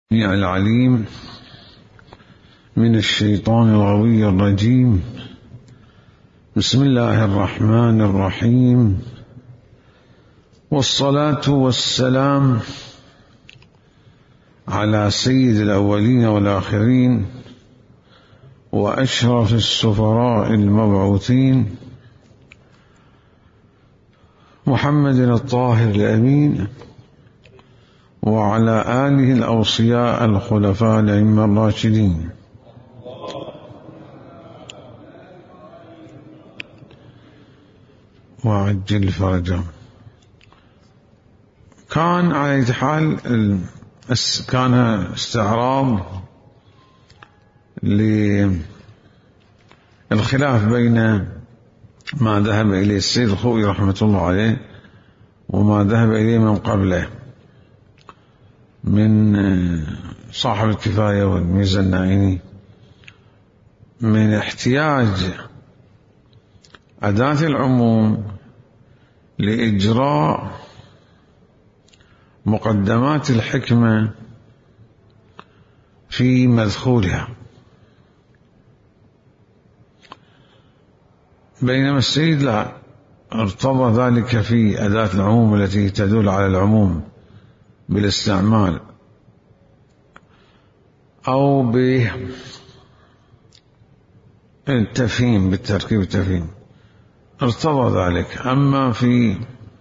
العليم من الشيطان الغوي الرجيم. بسم الله الرحمن الرحيم، والصلاة والسلام على سيد الأولين والآخرين وأشرف السفراء المبعوثين محمد الطاهر الأمين، وعلى آله الأوصياء الخلفاء الأئمة الراشدين. وعجل فرجهم. كان على حال كان استعراض للخلاف بين ما ذهب إليه السيد الخوئي رحمة الله عليه وما ذهب إليه من قبله من صاحب الكفاية والميزة النائني من احتياج أداة العموم لإجراء مقدمات الحكمة في مدخولها، بينما السيد لا ارتضى ذلك في أداة العموم التي تدل على العموم بالاستعمال أو بالتفهيم، بالتركيب التفهيم ارتضى ذلك. أما في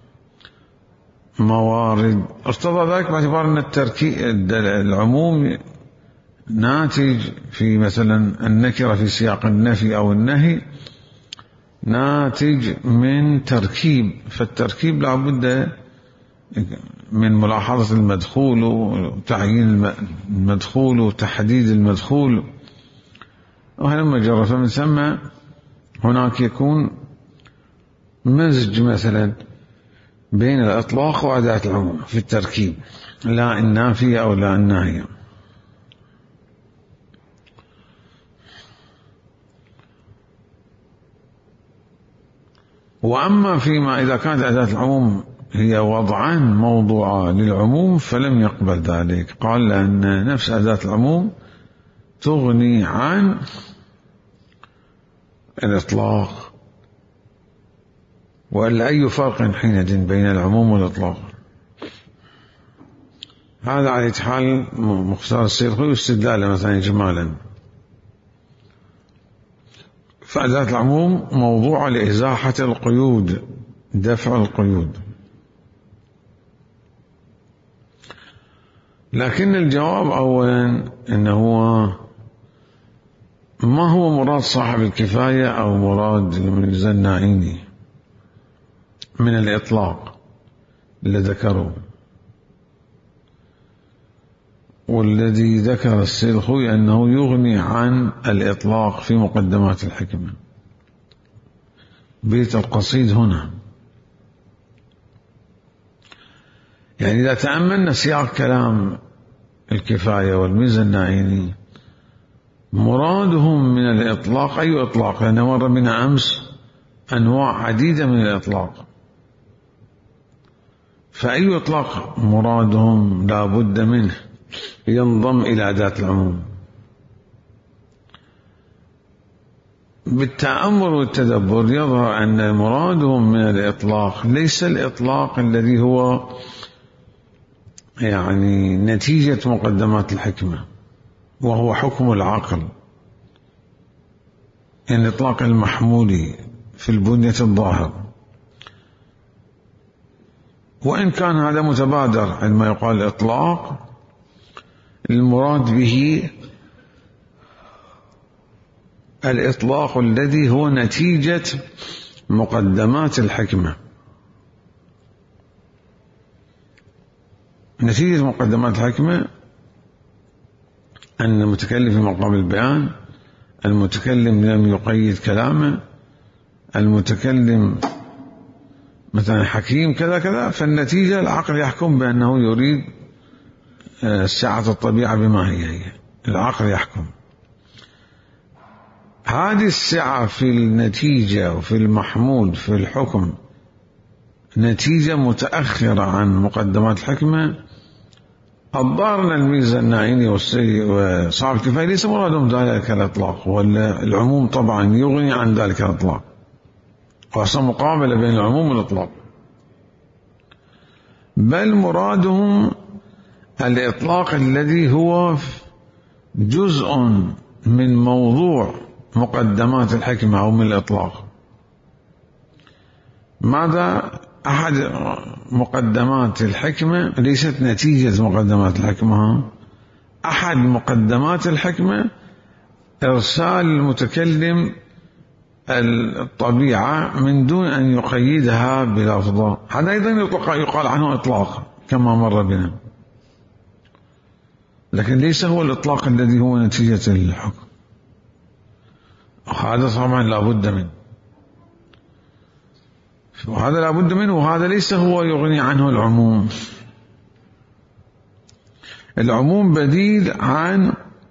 موارد ارتضى ذلك باعتبار أن العموم ناتج في مثلا النكرة في سياق النفي أو النهي ناتج من تركيب، فالتركيب لا بد من ملاحظة المدخول وتعيين المدخول وتحديد المدخول وهلما جرى. فمن ثم هناك يكون مزج مثلا بين الإطلاق وأداة العموم في التركيب، لا النافية أو لا الناهية. وأما فيما إذا كانت أداة العموم هي وضعا موضوعا للعموم فلم يقبل ذلك، قال لأن نفس أداة العموم تغني عن الإطلاق، وإلا أي فرق حينئذ بين العموم والإطلاق؟ هذا على حال مختار السيد الخوئي واستدلاله مثلا إجمالا. فأداة العموم موضوع لإزاحة القيود، دفع القيود. لكن الجواب أولا أنه ما هو مراد صاحب الكفاية أو مراد الميزة النائني من الإطلاق اللي ذكره، والذي ذكر السيد الخوئي أنه يغني عن الإطلاق في مقدمات الحكمة. بيت القصيد هنا يعني إذا تأملنا سياق كلام الكفاية والميزة النائني مرادهم من الإطلاق أي إطلاق، لأن مر بنا أمس أنواع عديدة من الإطلاق، فأي إطلاق مرادهم لا بد منه ينضم إلى أداة العموم. بالتأمل والتدبر يظهر أن مرادهم من الإطلاق ليس الإطلاق الذي هو يعني نتيجة مقدمات الحكمة وهو حكم العقل، يعني الإطلاق المحمولي في البنية الظاهر، وإن كان هذا متبادر عندما يقال إطلاق المراد به الإطلاق الذي هو نتيجة مقدمات الحكمة. نتيجة مقدمات الحكمة أن المتكلم في مقام البيان، المتكلم لم يقيد كلامه، المتكلم مثلا حكيم كذا كذا، فالنتيجة العقل يحكم بأنه يريد سعة الطبيعة بما هي العقل يحكم. هذه السعة في النتيجة وفي المحمول في الحكم نتيجة متأخرة عن مقدمات الحكمة الظاهر أن الميزة الناعيني وصاحب الكفاية ليس مرادهم ذلك الإطلاق، والعموم طبعا يغني عن ذلك الإطلاق، وأصلا مقابلة بين العموم والإطلاق، بل مرادهم الإطلاق الذي هو جزء من موضوع مقدمات الحكمة أو من الإطلاق. ماذا؟ أحد مقدمات الحكمة ليست نتيجة مقدمات الحكمة، أحد مقدمات الحكمة إرسال المتكلم الطبيعة من دون أن يقيدها بلفظة، هذا أيضا يقال عنه إطلاق كما مر بنا، لكن ليس هو الإطلاق الذي هو نتيجة الحكم، هذا طبعا لا بد منه، وهذا لا بد منه، وهذا ليس هو يغني عنه العموم. العموم بديل عن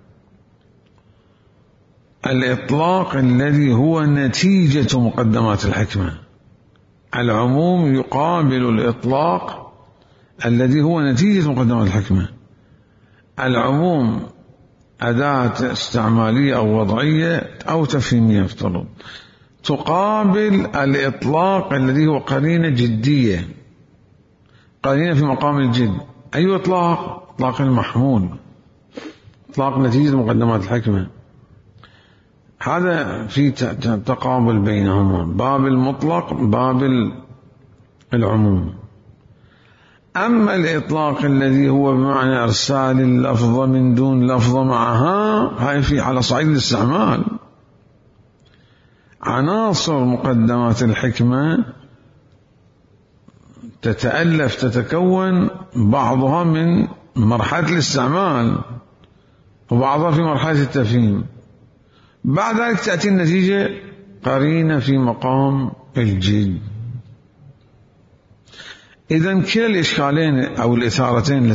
الإطلاق الذي هو نتيجة مقدمات الحكمة. العموم يقابل الإطلاق الذي هو نتيجة مقدمات الحكمة. العموم أداة استعمالية أو وضعية أو تفهيمية افترض، تقابل الإطلاق الذي هو قرينة جدية، قرينة في مقام الجد. أي إطلاق؟ إطلاق المحمول، إطلاق نتيجة مقدمات الحكمة. هذا في تقابل بينهما، باب المطلق باب العموم. أما الإطلاق الذي هو بمعنى إرسال اللفظة من دون لفظة معها، هاي في على صعيد الاستعمال. عناصر مقدمات الحكمة تتكون بعضها من مرحلة الاستعمال وبعضها في مرحلة التفهيم، بعد ذلك تأتي النتيجة قرينة في مقام الجد. إذن كلا الإشكالين أو الإثارتان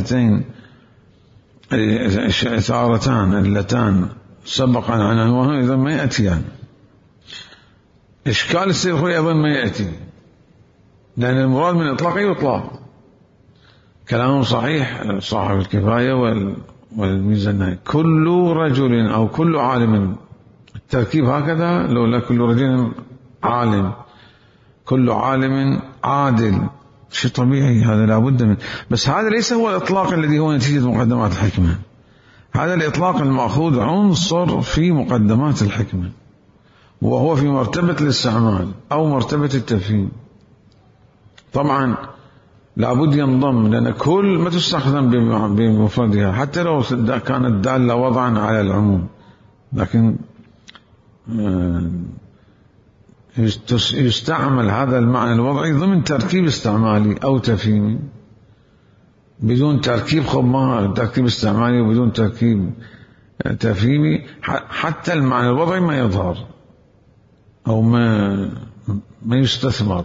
اللتان سبقا عنهما إذن ما يأتيان. إشكال السيد الخوي أيضا ما يأتي، لأن المراد من إطلاق أي إطلاق. كلامه صحيح صاحب الكفاية والميزة النهائية، كل رجل أو كل عالم، التركيب هكذا، لولا كل رجل عالم كل عالم عادل، شيء طبيعي، هذا لا بد منه. بس هذا ليس هو الإطلاق الذي هو نتيجة مقدمات الحكمة، هذا الإطلاق المأخوذ عنصر في مقدمات الحكمة، وهو في مرتبة الاستعمال أو مرتبة التفهيم. طبعا لابد ينضم، لأن كل ما تستخدم بمفردها حتى لو كانت دالة وضعا على العموم، لكن يستعمل هذا المعنى الوضعي ضمن تركيب استعمالي أو تفهيمي. بدون تركيب تركيب استعمالي وبدون تركيب تفهيمي حتى المعنى الوضعي ما يظهر أو ما يستثمر.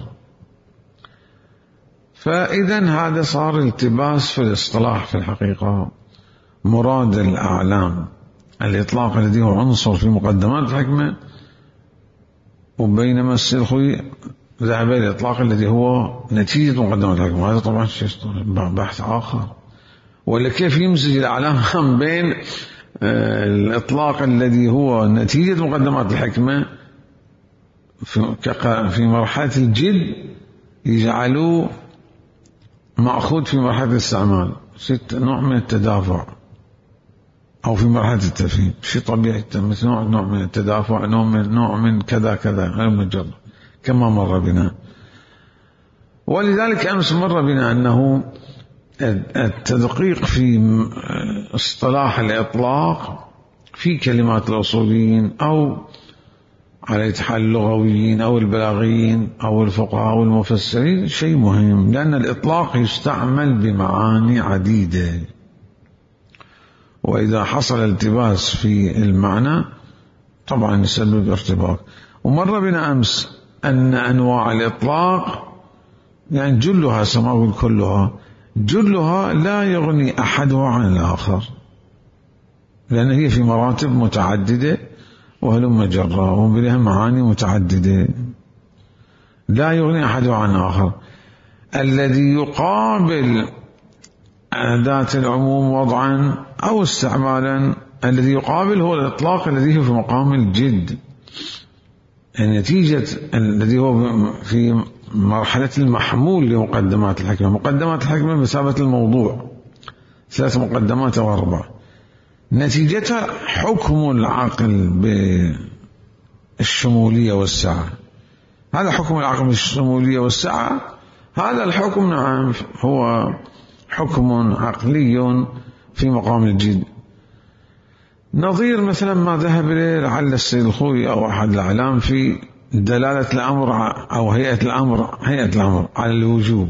فإذا هذا صار التباس في الاصطلاح في الحقيقة. مراد الأعلام الإطلاق الذي هو عنصر في مقدمات الحكمة، وبينما السلخوي ذهب إلى الإطلاق الذي هو نتيجة مقدمات الحكمة. هذا طبعا بحث آخر، ولا كيف يمزج الأعلام بين الإطلاق الذي هو نتيجة مقدمات الحكمة في مرحلة الجد يجعلوه مأخوذ في مرحلة الاستعمال، نوع من التدافع، أو في مرحلة التفهيم، شيء طبيعي، مثل نوع من التدافع، نوع من كذا كذا، غير مجرد كما مر بنا. ولذلك أمس مر بنا أنه التدقيق في اصطلاح الإطلاق في كلمات الأصوليين أو على حال اللغويين أو البلاغيين أو الفقهاء أو المفسرين شيء مهم، لأن الإطلاق يستعمل بمعاني عديدة، وإذا حصل التباس في المعنى طبعا يسبب ارتباك. ومر بنا أمس أن أنواع الإطلاق يعني جلها سماوي كلها لا يغني أحدها عن الآخر، لأن هي في مراتب متعددة وهلم جرا وبلها معاني متعددة، لا يغني أحدها عن الآخر. الذي يقابل أداة العموم وضعا أو استعمالا. الذي يقابل هو الإطلاق الذي هو في مقام الجد، النتيجة الذي هو في مرحلة المحمول لمقدمات الحكمة. مقدمات الحكمة بمثابة الموضوع، 3 مقدمات أو 4، نتيجتها حكم العقل بالشمولية والسعة. هذا حكم العقل بالشمولية والسعة، هذا الحكم نعم هو حكم عقلي في مقام الجد، نظير مثلا ما ذهب إليه لعل السيد الخوي أو أحد الأعلام في دلالة الأمر أو هيئة الأمر على الوجوب،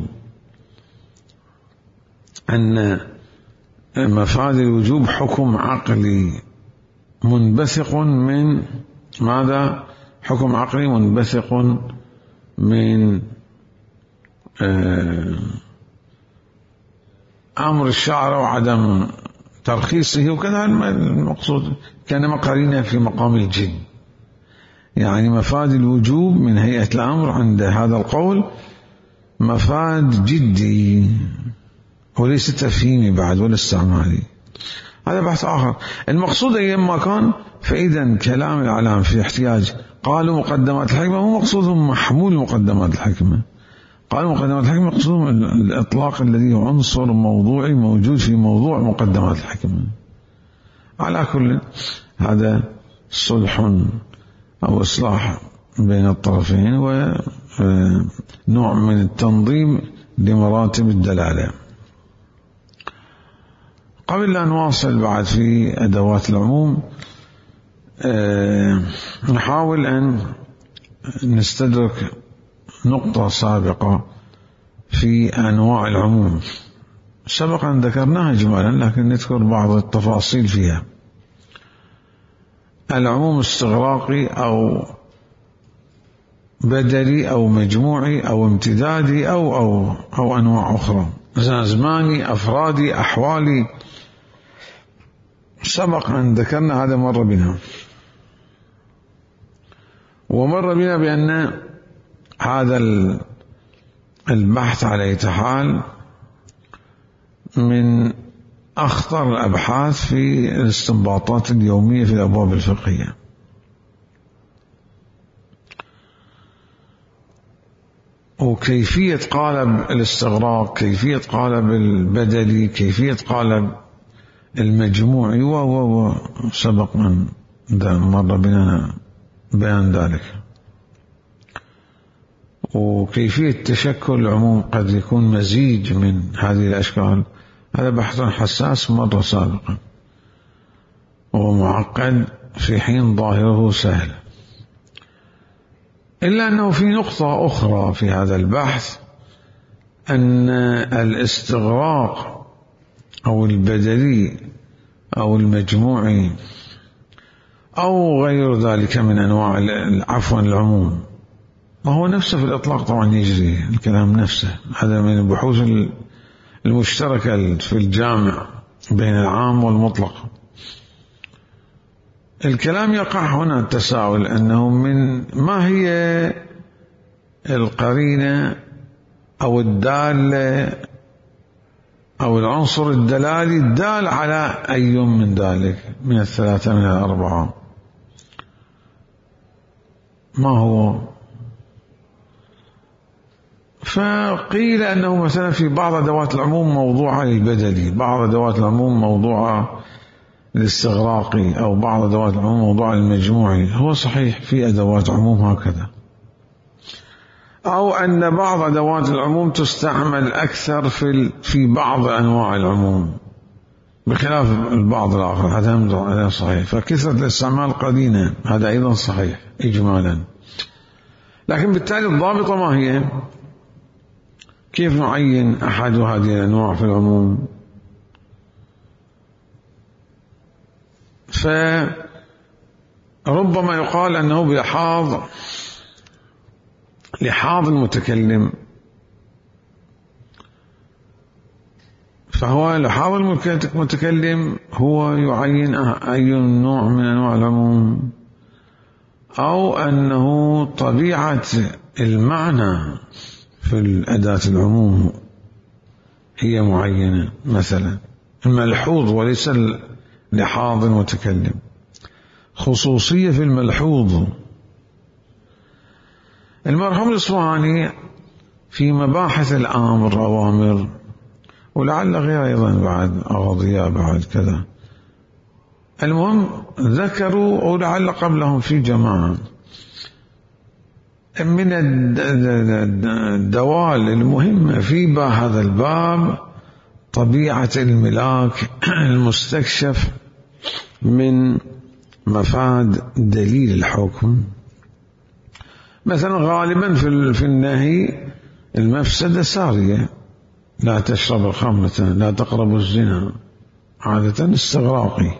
أن مفاد الوجوب حكم عقلي منبثق من ماذا؟ حكم عقلي منبثق من أمر الشارع وعدم ترخيصه وكذا. المقصود كان قرينة في مقام الجد، يعني مفاد الوجوب من هيئة الأمر عند هذا القول مفاد جدي وليس تفهيمي بعد ولا استعمالي. هذا بحث آخر. المقصود أيما كان، فإذا كلام الإعلام في احتياج قالوا مقدمات الحكمة هو مقصودهم محمول مقدمات الحكمة. قالوا مقدمات الحكمة مقصودهم الإطلاق الذي هو عنصر موضوعي موجود في موضوع مقدمات الحكمة. على كل هذا صلح أو إصلاح بين الطرفين ونوع من التنظيم لمراتب الدلالة. قبل أن نواصل بعد في أدوات العموم، نحاول أن نستدرك نقطة سابقة في أنواع العموم. سبقا ذكرناها إجمالا لكن نذكر بعض التفاصيل فيها. العموم استغراقي أو بدلي أو مجموعي أو امتدادي أو أنواع أخرى، زماني، أفرادي، أحوالي. سبق أن ذكرنا هذا مر بنا، ومر بنا بأن هذا البحث على أي حال من أخطر الأبحاث في الاستنباطات اليومية في الأبواب الفقهية. وكيفية قالب الاستغراق، كيفية قالب البدلي، كيفية قالب المجموعي سبق من مر بنا بيان ذلك. وكيفية تشكل العموم قد يكون مزيج من هذه الأشكال، هذا بحث حساس مر سابقا ومعقد في حين ظاهره سهل. إلا أنه في نقطة أخرى في هذا البحث، أن الاستغراق أو البدلي أو المجموعي أو غير ذلك من أنواع العموم، وهو نفسه في الإطلاق طبعا يجري الكلام نفسه. هذا من البحوث المشتركة في الجامع بين العام والمطلق. الكلام يقع هنا التساؤل أنه من ما هي القرينة أو الدالة أو العنصر الدلالي الدال على أي من ذلك من الثلاثة من الأربعة، ما هو؟ فقيل أنه مثلا في بعض أدوات العموم موضوعة للبدلي، بعض أدوات العموم موضوعة للاستغراقي، أو بعض أدوات العموم موضوعة للمجموعي. هو صحيح في أدوات عموم هكذا، أو أن بعض أدوات العموم تستعمل أكثر في بعض أنواع العموم بخلاف البعض الآخر. هذا صحيح. فكثرة الاستعمال قرينة، هذا أيضا صحيح إجمالا. لكن بالتالي الضابطة ما هي؟ كيف نعين أحد هذه الأنواع في العموم؟ فربما يقال أنه لحاظ المتكلم، فهو لحاظ المتكلم هو يعين أي نوع من أنواع العموم، أو أنه طبيعة المعنى في الأداة العموم هي معينة. مثلا الملحوظ وليس لحاظ المتكلم، خصوصية في الملحوظ. المرحوم الإصفهاني في مباحث الأمر أوامر، ولعل غير أيضا بعد أغاضياء بعد كذا، المهم ذكروا أو لعل قبلهم في جماعة من الدوال المهمة في هذا الباب طبيعة الملاك المستكشف من مفاد دليل الحكم. مثلا غالبا في النهي المفسدة سارية، لا تشرب الخمرة، لا تقربوا الزنا، عادة استغراقي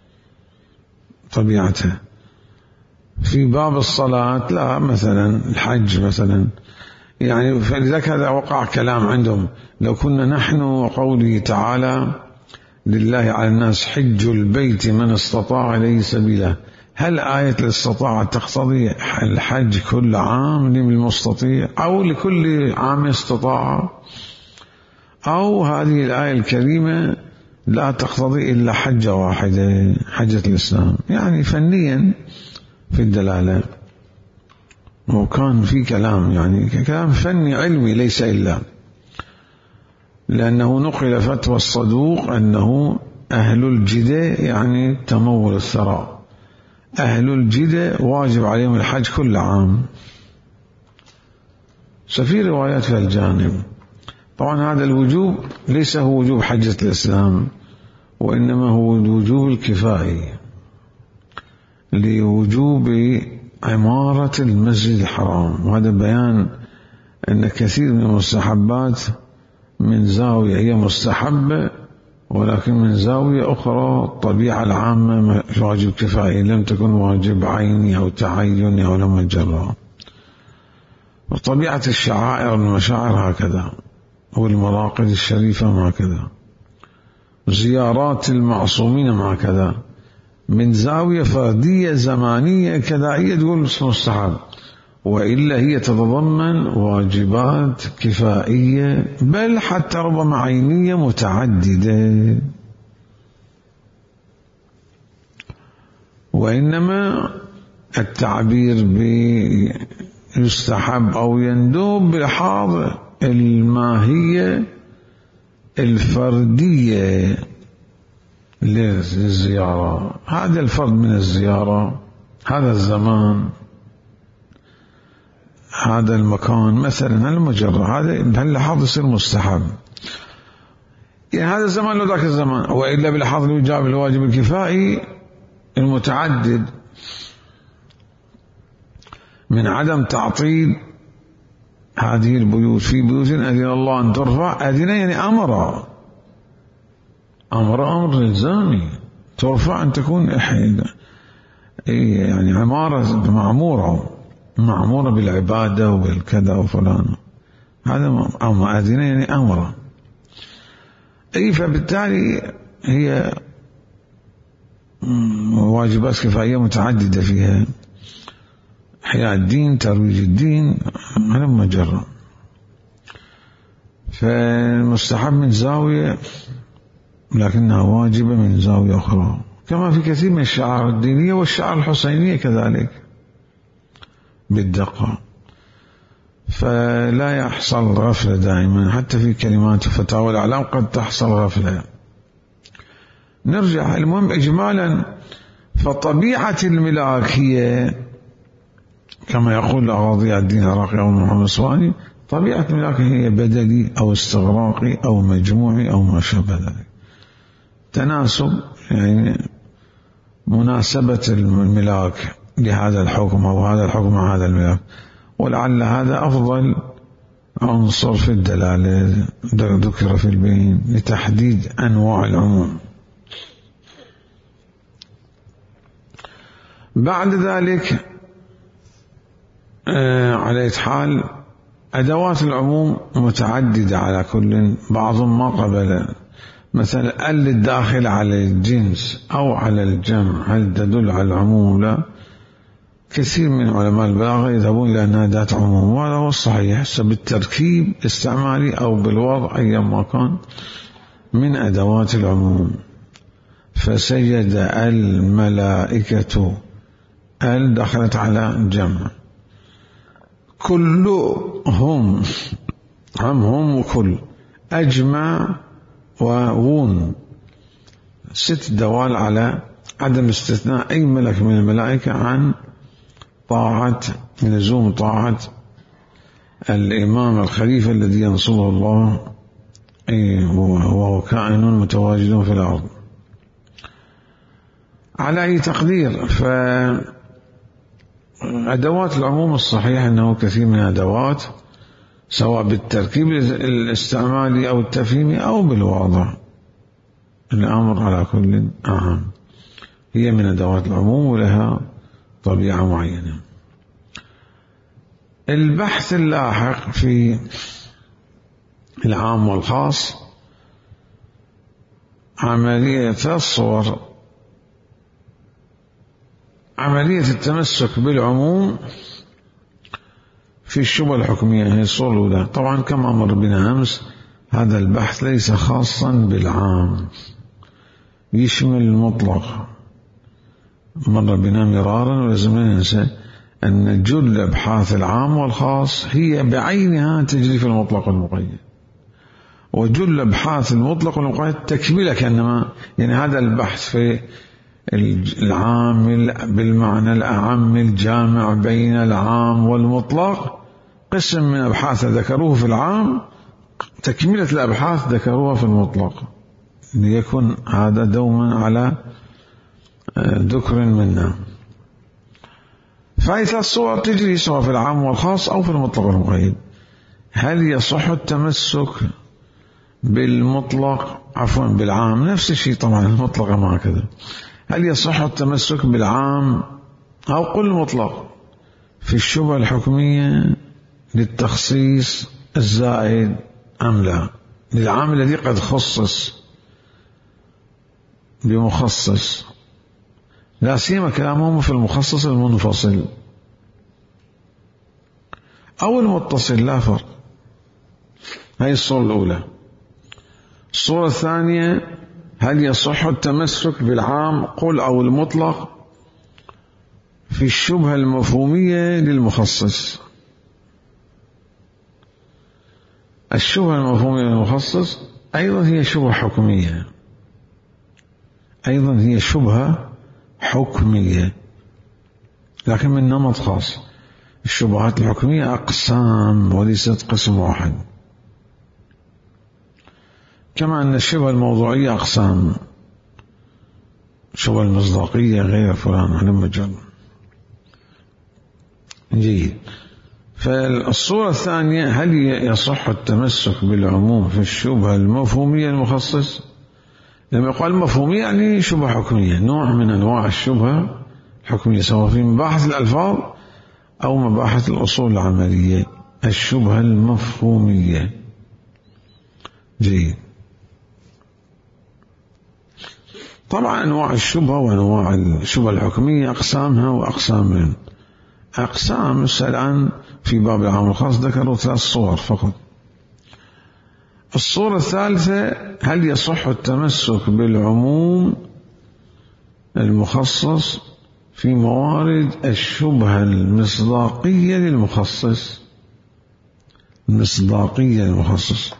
طبيعتها. في باب الصلاة لا، مثلا الحج مثلا، يعني فلذلك هذا وقع كلام عندهم. لو كنا نحن وقوله تعالى لله على الناس حج البيت من استطاع إليه سبيلا، هل آية الاستطاعة تقتضي الحج كل عام للمستطيع أو لكل عام استطاع، أو هذه الآية الكريمة لا تقتضي إلا حجة واحدة حجة الإسلام؟ يعني فنيا في الدلالة، وكان في كلام يعني كلام فني علمي ليس إلا، لأنه نقل فتوى الصدوق أنه أهل الجدة يعني تمول الثراء، أهل الجدة واجب عليهم الحج كل عام. ففي روايات في الجانب. طبعا هذا الوجوب ليس هو وجوب حجة الإسلام، وإنما هو الوجوب الكفائي لوجوب عمارة المسجد الحرام. وهذا بيان أن كثير من المستحبات من زاوية هي مستحبة، ولكن من زاوية أخرى الطبيعة العامة واجب كفائي، لم تكن واجب عيني أو تعيني أو لم يجرى. وطبيعة الشعائر والمشاعر هكذا، والمراقد الشريفة هكذا، زيارات المعصومين هكذا، من زاوية فردية زمانية كذائية تقول مستحب، وإلا هي تتضمن واجبات كفائية، بل حتى ربما عينية متعددة. وإنما التعبير بيستحب أو يندوب بلحاظ الماهية الفردية للزيارة. هذا الفرد من الزيارة، هذا الزمان، هذا المكان مثلا، المجرة، هذا بهاللحاظ يصير مستحب. يعني هذا الزمان لو ذاك الزمان، وإلا بلحاظ الوجاب الواجب الكفائي المتعدد من عدم تعطيل هذه البيوت. في بيوت أذن الله أن ترفع، أذن يعني أمر إلزامي، ترفع أن تكون يعني عمارة معمورة بالعبادة وبالكذا وفلان، هذا أذن يعني أمر. فبالتالي هي واجبات كفائية متعددة فيها، إحياء الدين، ترويج الدين، هذا مجرى. فالمستحب من زاوية لكنها واجبة من زاوية أخرى، كما في كثير من الشعائر الدينية والشعائر الحسينية كذلك بالدقة. فلا يحصل غفلة دائما، حتى في كلمات فتاوى الأعلام قد تحصل غفلة. نرجع المهم إجمالا، فطبيعة الملاكية كما يقول أغاضي الدين العراقي أو محمد الصواني، طبيعة الملاكية هي بدلي أو استغراقي أو مجموعي أو ما شابه ذلك، تناسب يعني مناسبة الملاك لهذا الحكم أو هذا الحكم مع هذا الملاك. ولعل هذا أفضل عنصر في الدلالة ذكر في البين لتحديد أنواع العموم. بعد ذلك على حال أدوات العموم متعددة على كل، بعضهم ما قبل، مثلا ال الداخل على الجنس أو على الجمع، هل تدل على العموم؟ لا، كثير من علماء البلاغة يذهبون إلى أنها أداة عموم، وهذا هو الصحيح بالتركيب الاستعمالي أو بالوضع أيا ما كان من أدوات العموم. فسجد الملائكة، دخلت على جمع، كلهم، هم وكل، أجمع وون، 6 دوال على عدم استثناء أي ملك من الملائكة عن طاعة، لزوم طاعة الإمام الخليفة الذي ينصره الله وهو كائن متواجد في الأرض. على أي تقدير، فأدوات العموم الصحيح أنه كثير من أدوات، سواء بالتركيب الاستعمالي أو التفهيمي أو بالوضع، الأمر على كل أعم، هي من أدوات العموم ولها طبيعة معينة. البحث اللاحق في العام والخاص عملية الصور، عملية التمسك بالعموم في الشبهة الحكمية، هي الصورة الأولى. طبعا كما مر بنا أمس، هذا البحث ليس خاصا بالعام، يشمل المطلق، مر بنا مرارا، ولازم ننسى أن جل أبحاث العام والخاص هي بعينها تجري في المطلق والمقيد، وجل أبحاث المطلق والمقيد تكملة، كأنما يعني هذا البحث في العام بالمعنى الأعم الجامع بين العام والمطلق قسم من أبحاث ذكروه في العام، تكملة الأبحاث ذكروها في المطلق، ليكن هذا دوما على ذكر منا. فإذا الصور تجري سواء في العام والخاص أو في المطلق والمقيد. هل يصح التمسك بالمطلق، بالعام؟ نفس الشيء طبعا، المطلق ما كذا. هل يصح التمسك بالعام أو قل المطلق في الشبهة الحكمية للتخصيص الزائد أم لا، للعام الذي قد خصص بمخصص، لا سيما كلامهم في المخصص المنفصل أو المتصل، لا فرق. هذه الصورة الأولى. الصورة الثانية، هل يصح التمسك بالعام قل أو المطلق في الشبهة المفهومية للمخصص؟ الشبهة المفهومية للمخصص أيضا هي شبهة حكمية، أيضا هي شبهة حكمية، لكن من نمط خاص. الشبهات الحكمية أقسام وليست قسم واحد، كما أن الشبهة الموضوعية أقسام، شبهة المصداقية غير فلان على مجال. جيد. فالصورة الثانية، هل يصح التمسك بالعموم في الشبهة المفهومية المخصص؟ لما يقال مفهومية يعني شبهة حكمية، نوع من أنواع الشبهة الحكمية، سواء في مباحث الألفاظ أو مباحث الأصول العملية، الشبهة المفهومية. جيد. طبعا أنواع الشبهة وأنواع الشبهة الحكمية أقسامها وأقسام أقسام. الآن في باب العام والخاص ذكروا 3 صور فقط. الصورة الثالثة، هل يصح التمسك بالعموم المخصص في موارد الشبهة المصداقية للمخصص؟ المصداقية للمخصص.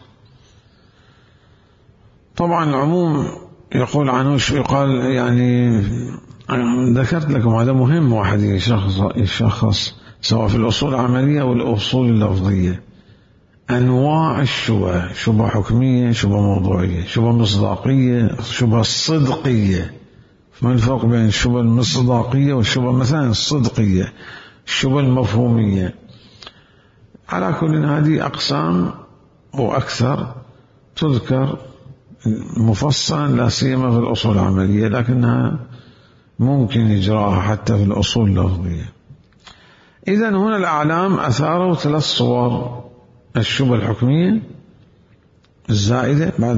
طبعا العموم يقول عنه يقال، يعني ذكرت لكم هذا مهم، واحد يشخص سواء في الأصول العملية والأصول اللفظية أنواع الشبهة، شبهة حكمية، شبهة موضوعية، شبهة مصداقية، شبهة صدقية. ما الفرق بين الشبهة المصداقية والشبهة مثلا الصدقية، الشبهة المفهومية؟ على كل هذه أقسام وأكثر تذكر مفصلا، لا سيما في الأصول العملية، لكنها ممكن إجراءها حتى في الأصول اللفظية. إذن هنا الأعلام أثاروا 3 صور: الشبهة الحكمية الزائدة بعد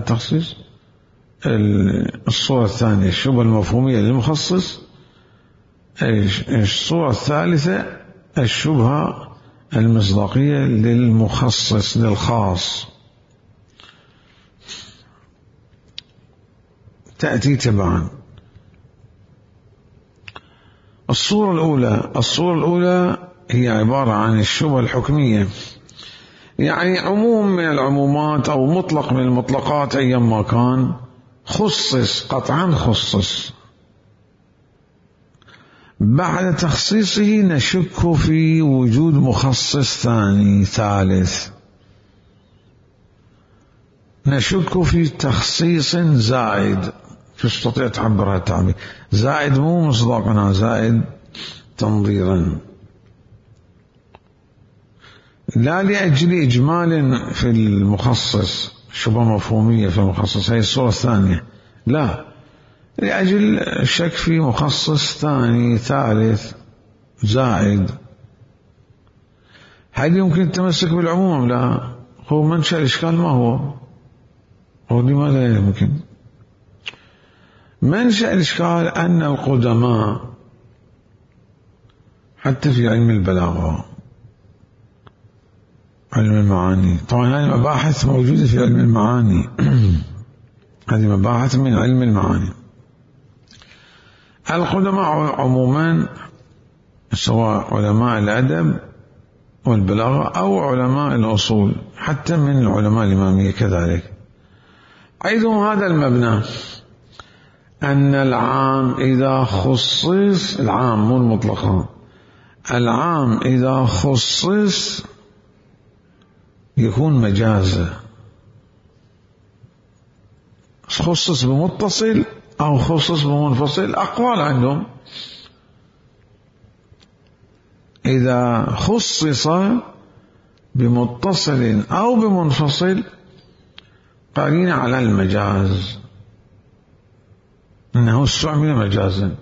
الصورة الثالثة الشبهة المصداقية للمخصص للخاص، تأتي تبعا. الصورة الأولى هي عبارة عن الشبهة الحكمية، يعني عموم من العمومات أو مطلق من المطلقات أيما كان خصص قطعا خصص، بعد تخصيصه نشك في وجود مخصص ثاني ثالث، نشك في تخصيص زائد. تستطيع تعبر التعبير زائد مو مصداقنا، زائد تنظيرا، لا لأجل إجمال في المخصص، شبه مفهومية في المخصص، هي الصورة الثانية، لا لأجل الشك في مخصص ثاني ثالث زائد. هل يمكن التمسك بالعموم؟ لا، هو منشأ الإشكال ما هو لماذا لا يمكن؟ منشأ الإشكال أن القدماء حتى في علم البلاغة، علم المعاني، طبعا هذه مباحث موجودة في علم المعاني هذه مباحث من علم المعاني. القدماء عموما سواء علماء الأدب والبلاغة أو علماء الأصول، حتى من العلماء الإمامية كذلك، عندهم هذا المبنى أن العام إذا خصص، العام مو المطلق، العام إذا خصص يكون مجازا، خصص بمتصل أو خصص بمنفصل، أقوال عندهم. إذا خصص بمتصل أو بمنفصل قرينة على المجاز، إنه استعمل مجازا،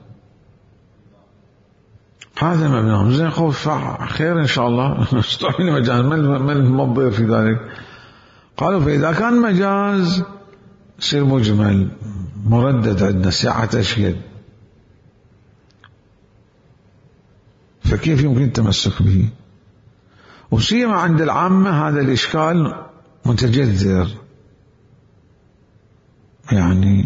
هذا مبناهم. زين قول خير إن شاء الله استعمل مجاز، ما المضير في ذلك؟ قالوا فإذا كان مجاز يصير مجمل مردد، عندنا سعة أشيد، فكيف يمكن التمسك به؟ وسيما عند العامة هذا الإشكال متجذر. يعني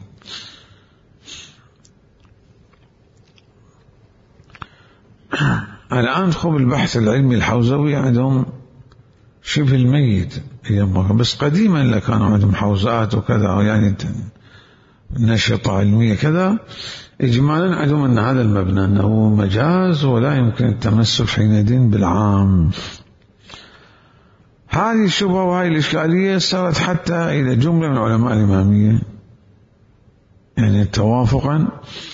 الآن خب البحث العلمي الحوزوي عندهم شبه الميت، بس قديما كانوا عندهم حوزات وكذا، يعني نشطة علمية كذا. إجمالا عندهم أن هذا المبنى أنه مجاز ولا يمكن التمسك حينئذ بالعام. هذه الشبهة وهذه الإشكالية صارت حتى إلى جملة من علماء الإمامية، يعني توافقا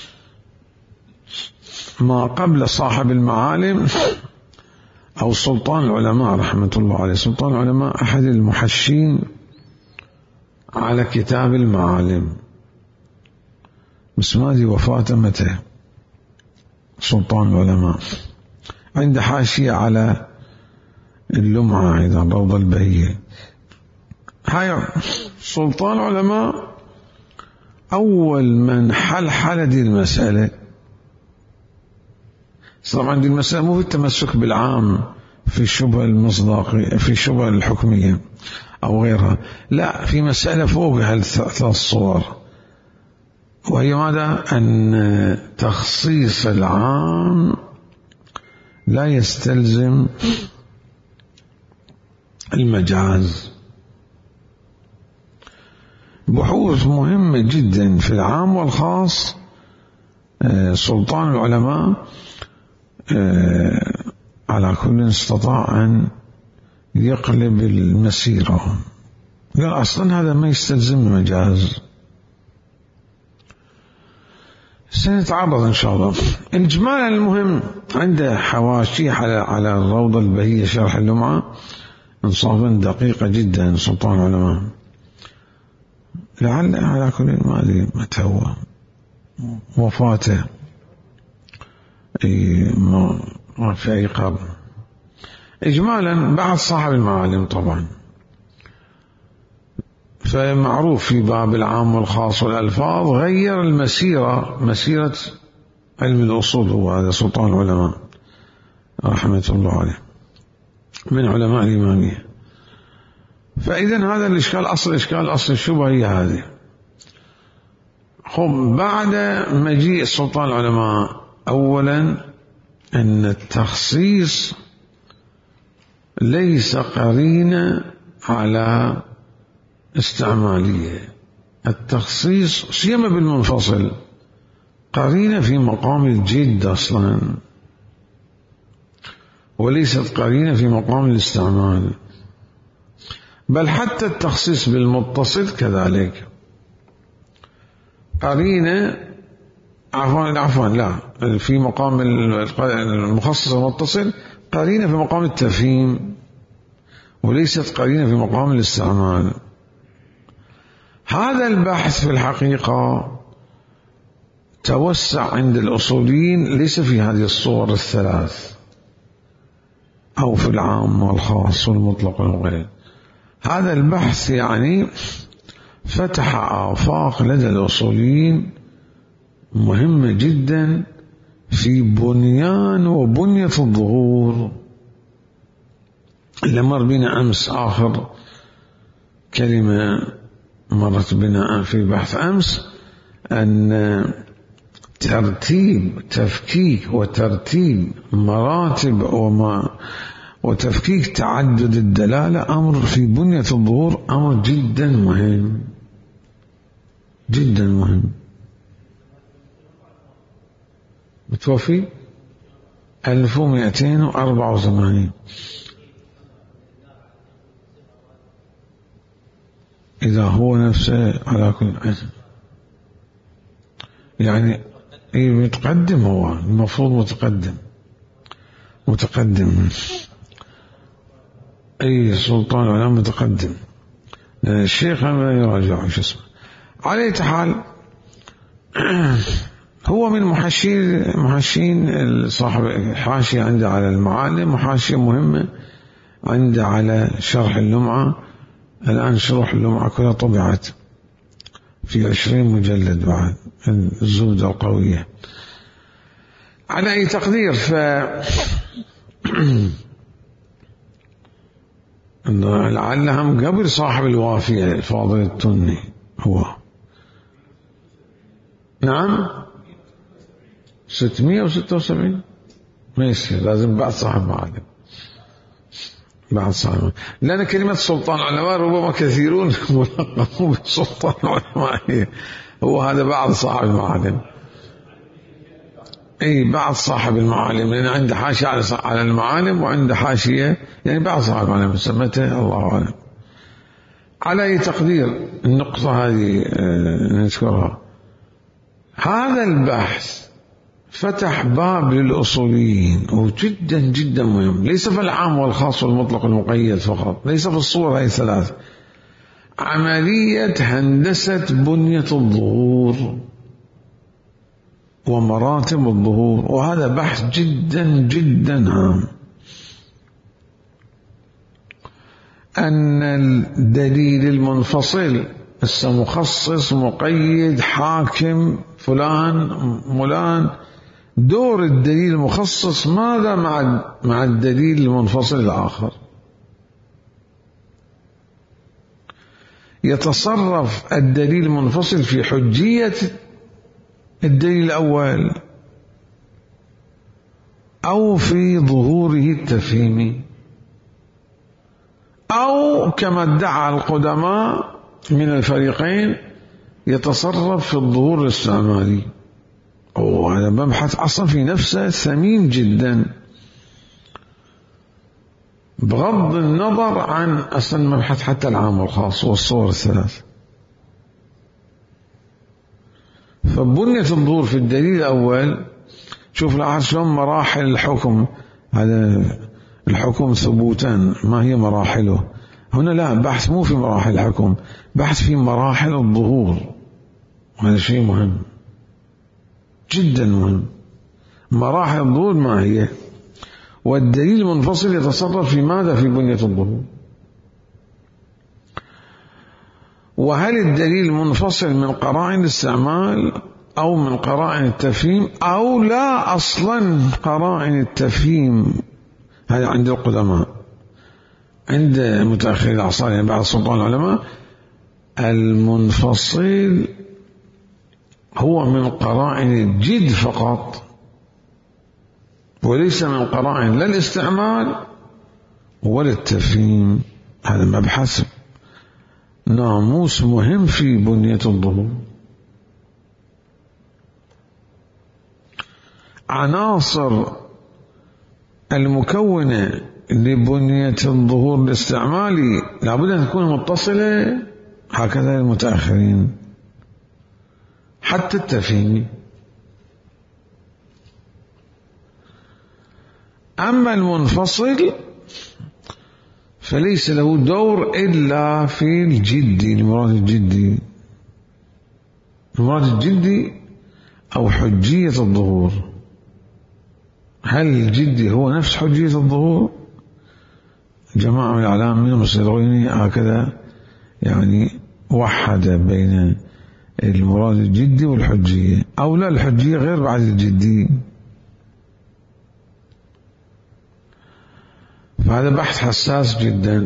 ما قبل صاحب المعالم أو سلطان العلماء رحمة الله عليه. سلطان العلماء أحد المحشين على كتاب المعالم، بس ما دي وفاته متى. سلطان العلماء عند حاشية على اللمعة أيضا، روضة البهية. هاي سلطان العلماء أول من حل دي المسألة. طبعا دي المسألة مو في التمسك بالعام في الشبهة المصداقية، في الشبهة الحكمية أو غيرها، لا، في مسألة فوق هالثلاث صور، وهي ماذا؟ أن تخصيص العام لا يستلزم المجاز. بحوث مهمة جدا في العام والخاص. سلطان العلماء على كل استطاع أن يقلب المسيرة، قال أصلا هذا ما يستلزم المجاز. سنتعرض إن شاء الله. إجمالا المهم عنده حواشي على الروضة البهية شرح اللمعة، انصافا دقيقة جدا سلطان العلماء. لعل على كل ما أدري متى هو وفاته، ما في أي قرن. إجمالا بعد صاحب المعالم طبعا، فمعروف في باب العام والخاص والألفاظ غير مسيرة علم الأصول هو هذا سلطان العلماء رحمة الله عليه من علماء الإمامية. فإذا هذا الإشكال أصل الشبهة هي هذه. بعد مجيء سلطان العلماء، أولا أن التخصيص ليس قرينة على استعمالية. التخصيص سيما بالمنفصل قرينة في مقام الجد أصلا، وليست قرينة في مقام الاستعمال. بل حتى التخصيص بالمتصل كذلك قرينة، عفوا لا، في مقام المخصص المتصل قرينة في مقام التفهيم، وليست قرينة في مقام الاستعمال. هذا البحث في الحقيقة توسع عند الأصوليين ليس في هذه الصور الثلاث، أو في العام والخاص والمطلق والمقيد. هذا البحث يعني فتح آفاق لدى الأصوليين مهمة جدا في بنيان وبنية الظهور. اللي مر بنا أمس آخر كلمة مرت بنا في بحث أمس، أن تفكيك وترتيب مراتب وتفكيك تعدد الدلالة أمر في بنية الظهور أمر جدا مهم جدا مهم. متوفي 1284 إذا هو نفسه على كل حسن، يعني متقدم، هو المفروض متقدم أي سلطان ولا متقدم. الشيخ ما يراجع شو اسمه. على حال هو من محاشين صاحب حاشية عنده على المعالم، وحاشية مهمة عنده على شرح اللمعة. الآن شروح اللمعة كلها طبعت في 20 مجلد بعد الزودة القوية. على أي تقدير لعلهم قبل صاحب الوافية الفاضل التني هو، نعم 676 ما يصير، لازم بعد صاحب معالم، بعد صاحب، لأن كلمة سلطان العلماء ربما كثيرون ملقبون بسلطان العلماء، هو هذا بعد صاحب المعالم. أي بعد صاحب المعالم، لأن عنده حاشية على المعالم وعنده حاشية، يعني بعد صاحب المعالم سمته الله أعلم. على أي تقدير النقطة هذه نذكرها. هذا البحث فتح باب للأصوليين وجدا جدا مهم، ليس في العام والخاص والمطلق والمقيد فقط، ليس في الصور هذه الثلاث، عملية هندسة بنية الظهور ومراتب الظهور. وهذا بحث جدا جدا هام. أن الدليل المنفصل مخصص مقيد حاكم فلان ملان، دور الدليل المخصص ماذا مع الدليل المنفصل الآخر؟ يتصرف الدليل المنفصل في حجية الدليل الأول أو في ظهوره التفهيمي، أو كما ادعى القدماء من الفريقين يتصرف في الظهور الاستعمالي. وهذا مبحث أصلا في نفسه ثمين جدا، بغض النظر عن أصلا مبحث حتى العام والخاص والصور الثلاث. فبنية الظهور في الدليل الأول، شوف لاحظ شلون مراحل الحكم. هذا الحكم ثبوتا، ما هي مراحله؟ هنا لا، بحث مو في مراحل الحكم، بحث في مراحل الظهور. هذا شيء مهم جدا مهم. مراحل الظهور ما هي؟ والدليل المنفصل يتصرف في ماذا؟ في بنية الظهور. وهل الدليل منفصل من قرائن الاستعمال أو من قرائن التفهيم أو لا أصلا قرائن التفهيم. هذا عند القدماء. عند متأخر الأعصار يعني بعد سلطان العلماء المنفصل هو من قرائن الجد فقط، وليس من قرائن لا الاستعمال ولا التفهيم. هذا مبحث ناموس مهم في بنية الظهور. عناصر المكونة لبنية الظهور الاستعمالي لابد أن تكون متصلة، هكذا المتأخرين حتى التفهيم. أما المنفصل فليس له دور إلا في الجدي، المراد الجدي، المراد الجدي أو حجية الظهور. هل الجدي هو نفس حجية الظهور؟ جماعة من العلامة من المصيرين هكذا يعني وحد بين المراد الجدي والحجية، أو لا الحجية غير بعد الجدي. فهذا بحث حساس جدا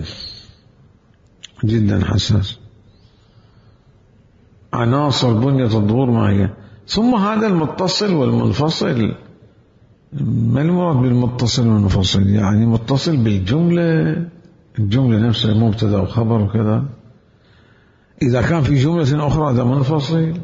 جدا حساس. عناصر بنية الظهور ما هي؟ ثم هذا المتصل والمنفصل، ما المراد بالمتصل والمنفصل؟ يعني متصل بالجملة، الجملة نفسها مبتدأ وخبر وكذا. إذا كان في جملة أخرى هذا منفصل،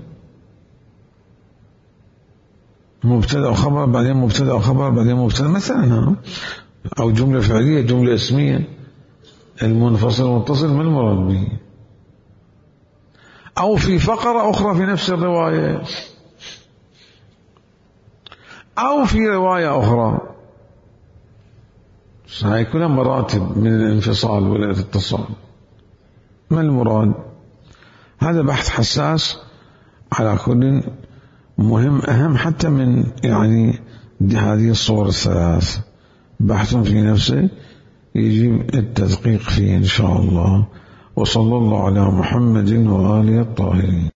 مبتدأ وخبر بعدين مبتدأ وخبر بعدين مبتدأ مثلا، أو جملة فعلية جملة اسمية. المنفصل والمتصل ما المراد به؟ أو في فقرة أخرى في نفس الرواية، أو في رواية أخرى. هاي كلها مراتب من الانفصال والاتصال. ما المراد؟ هذا بحث حساس على كل مهم، أهم حتى من يعني هذه الصور الثلاث. بحث في نفسه يجب التدقيق فيه إن شاء الله. وصلى الله على محمد وآله الطاهرين.